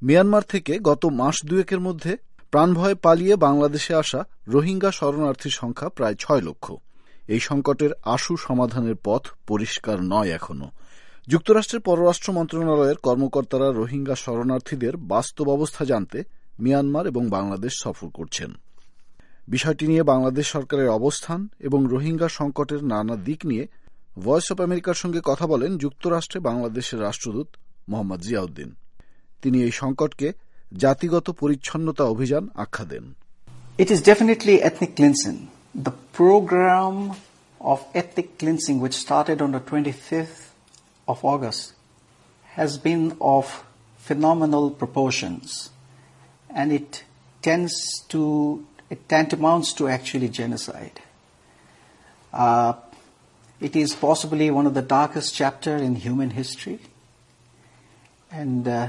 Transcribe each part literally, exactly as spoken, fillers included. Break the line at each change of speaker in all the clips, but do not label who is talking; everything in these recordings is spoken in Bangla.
মিয়ানমার থেকে গত মাস দুয়েকের মধ্যে প্রাণভয়ে পালিয়ে বাংলাদেশে আসা রোহিঙ্গা শরণার্থীর সংখ্যা প্রায় ছয় লক্ষ। এই সংকটের আশু সমাধানের পথ পরিষ্কার নয় এখনো। যুক্তরাষ্ট্রের পররাষ্ট্র মন্ত্রণালয়ের কর্মকর্তারা রোহিঙ্গা শরণার্থীদের বাস্তব অবস্থা জানতে মিয়ানমার এবং বাংলাদেশ সফর করছেন। বিষয়টি নিয়ে বাংলাদেশ সরকারের অবস্থান এবং রোহিঙ্গা সংকটের নানা দিক নিয়ে ভয়েস অব আমেরিকার সঙ্গে কথা বলেন যুক্তরাষ্ট্রে বাংলাদেশের রাষ্ট্রদূত মোহাম্মদ জিয়াউদ্দিন। তিনি এই সংকটকে জাতিগত পরিচ্ছন্নতা অভিযান আখ্যা দেন।
It is definitely ethnic cleansing. The program of ethnic cleansing, which started on the twenty-fifth of August, has been of phenomenal proportions, and it tends to, it tantamounts to actually genocide. Uh, it is possibly one of the darkest chapters in human history, and uh,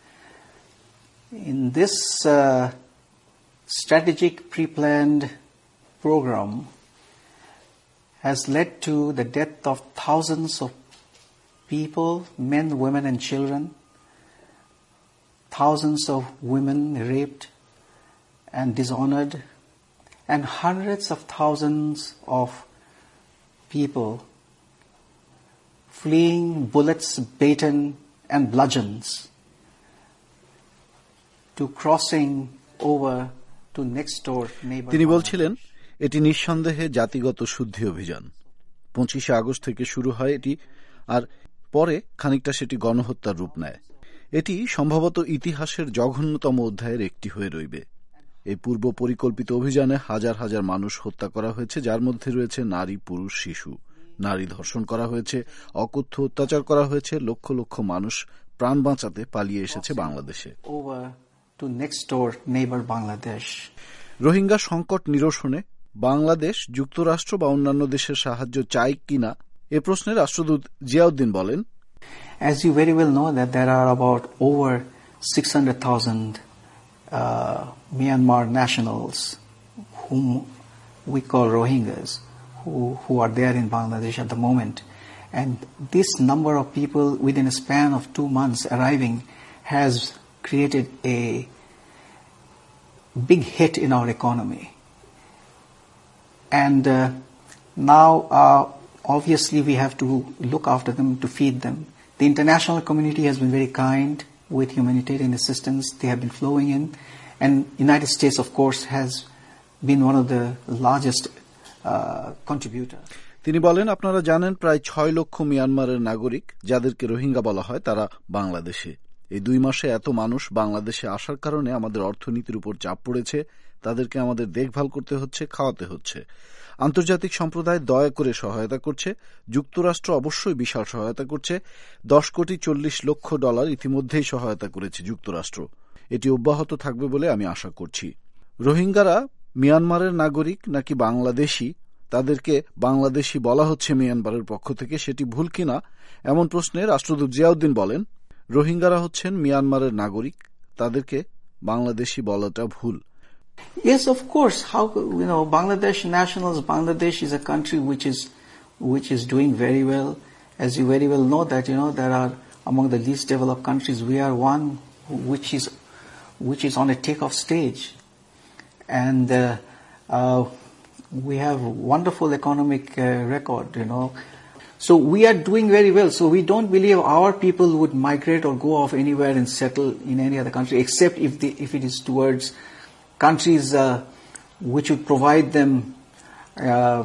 in this uh, strategic pre-planned program has led to the death of thousands of people, men, women and children, thousands of women raped and dishonored, and hundreds of thousands of people fleeing bullets, baton and bludgeons to crossing over to next door neighbor.
তিনি বলছিলেন, এটি নিঃসন্দেহে জাতিগত শুদ্ধি অভিযান। পঁচিশে আগস্ট থেকে শুরু হয় এটি, আর পরে খানিকটা সেটি গণহত্যার রূপ নেয়। এটি সম্ভবত ইতিহাসের জঘন্যতম অধ্যায়ের একটি হয়ে রইবে। এই পূর্ব পরিকল্পিত অভিযানে হাজার হাজার মানুষ হত্যা করা হয়েছে, যার মধ্যে রয়েছে নারী, পুরুষ, শিশু। নারী ধর্ষণ করা হয়েছে, অকথ্য অত্যাচার করা হয়েছে, লক্ষ লক্ষ মানুষ প্রাণ বাঁচাতে পালিয়ে এসেছে বাংলাদেশে।
To next door neighbor Bangladesh.
Rohingya সংকট নিরসনে বাংলাদেশ যুক্তরাষ্ট্র বা অন্যান্য দেশের সাহায্য চায় কিনা এ প্রশ্নে রাষ্ট্রদূত জিয়াউদ্দিন বলেন,
As you very well know that there are about over six hundred thousand uh, Myanmar nationals whom we call Rohingyas who, who are there in Bangladesh at the moment, and this number of people within a span of two months arriving has created a big hit in our economy. And uh, now, uh, obviously, we have to look after them, to feed them. The international community has been very kind with humanitarian assistance. They have been flowing in. And United States, of course, has been one of the largest uh, contributors.
তিনি বলেন, আপনারা জানেন প্রায় ছয় লক্ষ মিয়ানমারের নাগরিক, যাদেরকে রোহিঙ্গা বলা হয়, তারা বাংলাদেশে। এই দুই মাসে এত মানুষ বাংলাদেশে আসার কারণে আমাদের অর্থনীতির উপর চাপ পড়েছে। তাদেরকে আমাদের দেখভাল করতে হচ্ছে, খাওয়াতে হচ্ছে। আন্তর্জাতিক সম্প্রদায় দয়া করে সহায়তা করছে। যুক্তরাষ্ট্র অবশ্যই বিশাল সহায়তা করছে। দশ কোটি চল্লিশ লক্ষ ডলার ইতিমধ্যেই সহায়তা করেছে যুক্তরাষ্ট্র। এটি অব্যাহত থাকবে বলে আমি আশা করছি। রোহিঙ্গারা মিয়ানমারের নাগরিক নাকি বাংলাদেশি, তাদেরকে বাংলাদেশি বলা হচ্ছে মিয়ানমারের পক্ষ থেকে, সেটি ভুল কিনা এমন প্রশ্নে রাষ্ট্রদূত জিয়াউদ্দিন বলেন, রোহিঙ্গারা হচ্ছেন মিয়ানমারের নাগরিক, তাদেরকে বাংলাদেশি বলাটা ভুল।
Yes, of course. How, you know, Bangladesh nationals, Bangladesh is a country which is, which is doing very well. As you very well know that, you know, there are among the least developed countries, we are one which is, which is on a takeoff stage. And, uh, uh, we have wonderful economic uh, record, you know. So we are doing very well. So we don't believe our people would migrate or go off anywhere and settle in any other country, except if the, if it is towards countries uh, which would provide them uh,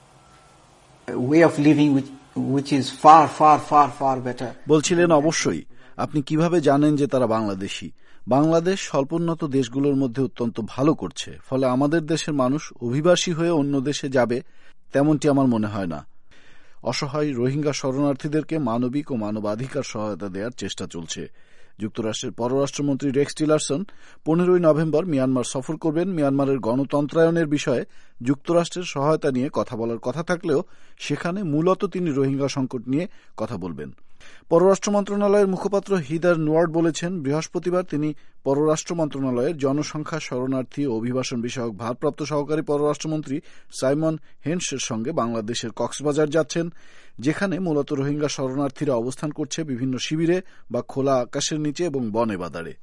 a way of living which, which is far, far, far, far better.
বলছিলেন, অবশ্যই। আপনি কিভাবে জানেন যে তারা বাংলাদেশি? বাংলাদেশ স্বল্পোন্নত দেশগুলোর মধ্যে অত্যন্ত ভালো করছে, ফলে আমাদের দেশের মানুষ অভিবাসী হয়ে অন্য দেশে যাবে তেমনটি আমার মনে হয় না। অসহায় রোহিঙ্গা শরণার্থীদেরকে মানবিক ও মানবাধিকার সহায়তা দেওয়ার চেষ্টা চলছে। যুক্তরাষ্ট্রের পররাষ্ট্রমন্ত্রী রেক্স টিলারসন পনেরোই নভেম্বর মিয়ানমার সফর করবেন। মিয়ানমারের গণতন্ত্রায়নের বিষয়ে যুক্তরাষ্ট্রের সহায়তা নিয়ে কথা বলার কথা থাকলেও সেখানে মূলত তিনি রোহিঙ্গা সংকট নিয়ে কথা বলবেন। পররাষ্ট্র মন্ত্রণালয়ের মুখপাত্র হিদার নোয়ার্ড বলেছেন, বৃহস্পতিবার তিনি পররাষ্ট্র মন্ত্রণালয়ের জনসংখ্যা, শরণার্থী ও অভিবাসন বিষয়ক ভারপ্রাপ্ত সহকারী পররাষ্ট্রমন্ত্রী সাইমন হেন্সের সঙ্গে বাংলাদেশের কক্সবাজার যাচ্ছেন, যেখানে মূলত রোহিঙ্গা শরণার্থীরা অবস্থান করছে বিভিন্ন শিবিরে বা খোলা আকাশের নিচে এবং বনে বাদারে।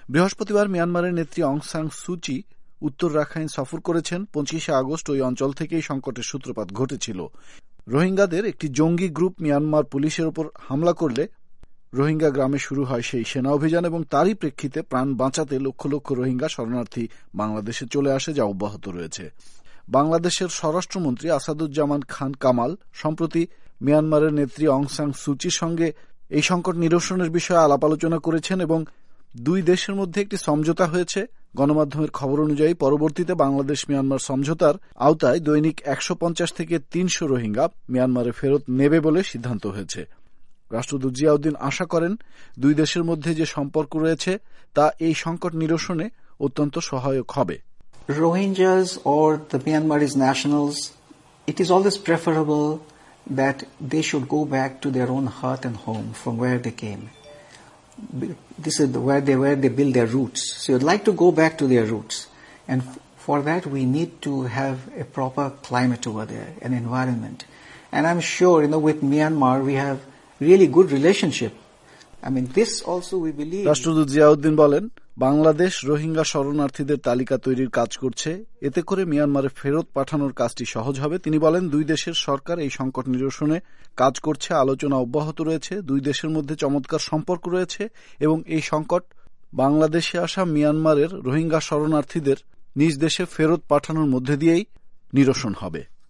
বৃহস্পতিবার মিয়ানমারের নেত্রী অং সান সুচি উত্তর রাখাইন সফর করেছেন। পঁচিশে আগস্ট ওই অঞ্চল থেকেই সংকটের সূত্রপাত ঘটেছিল। রোহিঙ্গাদের একটি জঙ্গি গ্রুপ মিয়ানমার পুলিশের ওপর হামলা করলে রোহিঙ্গা গ্রামে শুরু হয় সেই সেনা অভিযান এবং তারই প্রেক্ষিতে প্রাণ বাঁচাতে লক্ষ লক্ষ রোহিঙ্গা শরণার্থী বাংলাদেশে চলে আসে, যা অব্যাহত রয়েছে। বাংলাদেশের স্বরাষ্ট্রমন্ত্রী আসাদুজ্জামান খান কামাল সম্প্রতি মিয়ানমারের নেত্রী অং সান সুচির সঙ্গে এই সংকট নিরসনের বিষয়ে আলাপ আলোচনা করেছেন এবং দুই দেশের মধ্যে একটি সমঝোতা হয়েছে। গণমাধ্যমের খবর অনুযায়ী পরবর্তীতে বাংলাদেশ মিয়ানমার সমঝোতার আওতায় দৈনিক একশো পঞ্চাশ থেকে তিনশো রোহিঙ্গা মিয়ানমারে ফেরত নেবে বলে সিদ্ধান্ত হয়েছে। রাষ্ট্রদূত জিয়াউদ্দিন আশা করেন দুই দেশের মধ্যে যে সম্পর্ক রয়েছে তা এই সংকট নিরসনে অত্যন্ত সহায়ক হবে।
Rohingyas or the Myanmarese nationals, it is always preferable that they should go back to their own hearth and home from where they came. This is where they where they build their roots. So you'd like to go back to their roots, and for that we need to have a proper climate over there, an environment. And I'm sure, you know, with Myanmar we have really good relationship. I mean, this also we believe.
রাষ্ট্রদূত জিয়াউদ্দিন বলেন, বাংলাদেশ রোহিঙ্গা শরণার্থীদের তালিকা তৈরির কাজ করছে, এতে করে মিয়ানমারে ফেরত পাঠানোর কাজটি সহজ হবে। তিনি বলেন, দুই দেশের সরকার এই সংকট নিরসনে কাজ করছে, আলোচনা অব্যাহত রয়েছে, দুই দেশের মধ্যে চমৎকার সম্পর্ক রয়েছে এবং এই সংকট বাংলাদেশে আসা মিয়ানমারের রোহিঙ্গা শরণার্থীদের নিজ দেশে ফেরত পাঠানোর মধ্যে দিয়েই নিরসন হবে।